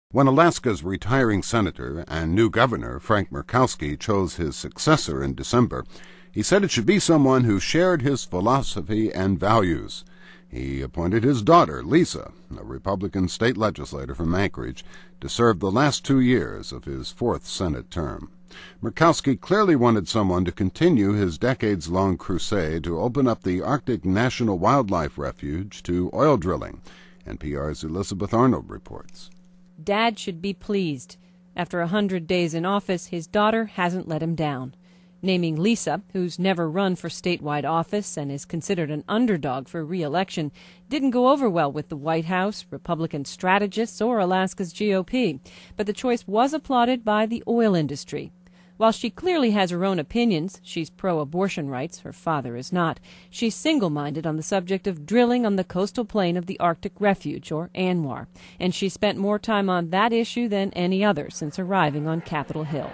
When Alaska's retiring senator and new governor, Frank Murkowski, chose his successor in December, he said it should be someone who shared his philosophy and values. He appointed his daughter, Lisa, a Republican state legislator from Anchorage, to serve the last 2 years of his fourth Senate term. Murkowski clearly wanted someone to continue his decades-long crusade to open up the Arctic National Wildlife Refuge to oil drilling. NPR's Elizabeth Arnold reports. Dad should be pleased. After 100 days in office, his daughter hasn't let him down. Naming Lisa, who's never run for statewide office and is considered an underdog for re-election, didn't go over well with the White House, Republican strategists, or Alaska's GOP. But the choice was applauded by the oil industry. While she clearly has her own opinions, she's pro-abortion rights, her father is not, she's single-minded on the subject of drilling on the coastal plain of the Arctic Refuge, or ANWR, and she spent more time on that issue than any other since arriving on Capitol Hill.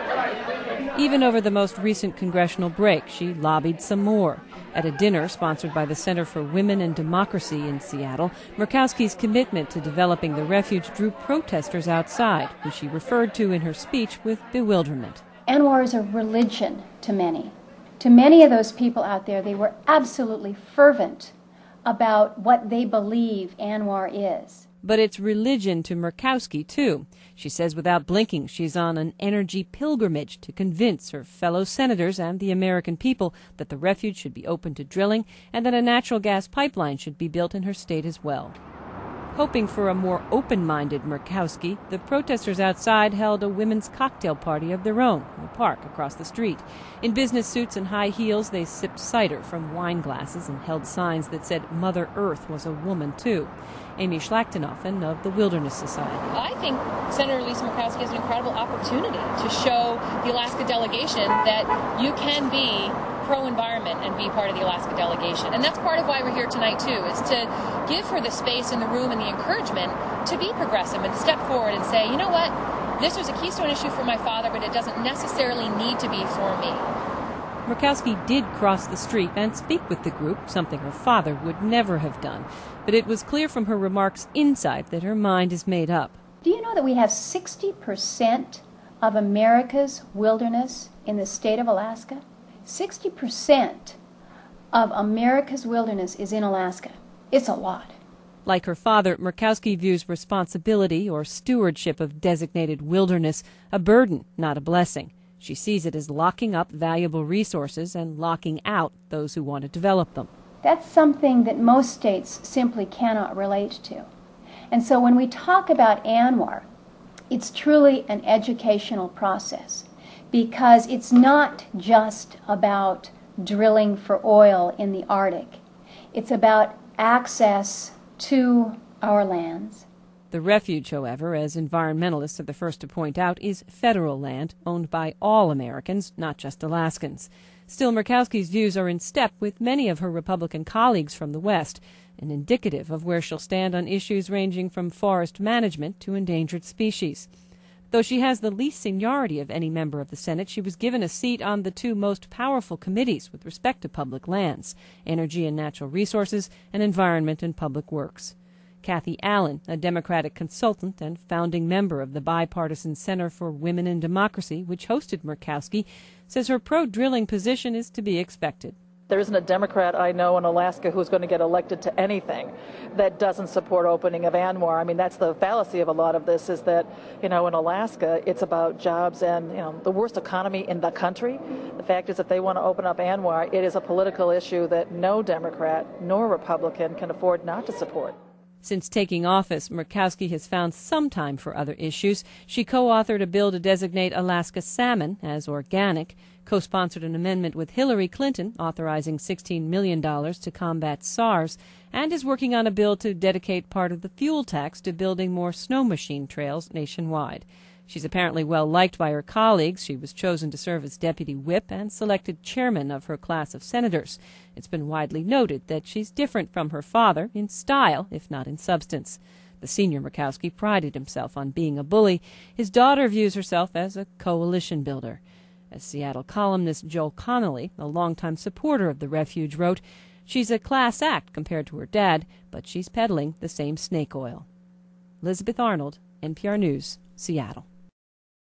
Even over the most recent congressional break, she lobbied some more. At a dinner sponsored by the Center for Women and Democracy in Seattle, Murkowski's commitment to developing the refuge drew protesters outside, who she referred to in her speech with bewilderment. ANWR is a religion to many. To many of those people out there, they were absolutely fervent about what they believe ANWR is. But it's religion to Murkowski, too. She says without blinking she's on an energy pilgrimage to convince her fellow senators and the American people that the refuge should be open to drilling and that a natural gas pipeline should be built in her state as well. Hoping for a more open-minded Murkowski, the protesters outside held a women's cocktail party of their own in a park across the street. In business suits and high heels, they sipped cider from wine glasses and held signs that said Mother Earth was a woman, too. Amy Schlachtenoffen of the Wilderness Society. I think Senator Lisa Murkowski has an incredible opportunity to show the Alaska delegation that you can be pro-environment and be part of the Alaska delegation. And that's part of why we're here tonight, too, is to give her the space in the room and the encouragement to be progressive and step forward and say, you know what, this was a keystone issue for my father, but it doesn't necessarily need to be for me. Murkowski did cross the street and speak with the group, something her father would never have done. But it was clear from her remarks inside that her mind is made up. Do you know that we have 60% of America's wilderness in the state of Alaska? 60% of America's wilderness is in Alaska. It's a lot. Like her father, Murkowski views responsibility or stewardship of designated wilderness a burden, not a blessing. She sees it as locking up valuable resources and locking out those who want to develop them. That's something that most states simply cannot relate to. And so when we talk about ANWR, it's truly an educational process because it's not just about drilling for oil in the Arctic. It's about access to our lands. The refuge, however, as environmentalists are the first to point out, is federal land owned by all Americans, not just Alaskans. Still, Murkowski's views are in step with many of her Republican colleagues from the West, and indicative of where she'll stand on issues ranging from forest management to endangered species. Though she has the least seniority of any member of the Senate, she was given a seat on the two most powerful committees with respect to public lands, Energy and Natural Resources, and Environment and Public Works. Kathy Allen, a Democratic consultant and founding member of the bipartisan Center for Women and Democracy, which hosted Murkowski, says her pro-drilling position is to be expected. There isn't a Democrat I know in Alaska who's going to get elected to anything that doesn't support opening of ANWR. I mean, that's the fallacy of a lot of this is that, in Alaska, it's about jobs and, the worst economy in the country. The fact is that they want to open up ANWR. It is a political issue that no Democrat nor Republican can afford not to support. Since taking office, Murkowski has found some time for other issues. She co-authored a bill to designate Alaska salmon as organic, co-sponsored an amendment with Hillary Clinton authorizing $16 million to combat SARS, and is working on a bill to dedicate part of the fuel tax to building more snow machine trails nationwide. She's apparently well liked by her colleagues. She was chosen to serve as deputy whip and selected chairman of her class of senators. It's been widely noted that she's different from her father in style, if not in substance. The senior Murkowski prided himself on being a bully. His daughter views herself as a coalition builder. As Seattle columnist Joel Connolly, a longtime supporter of the refuge, wrote, "She's a class act compared to her dad, but she's peddling the same snake oil." Elizabeth Arnold, NPR News, Seattle.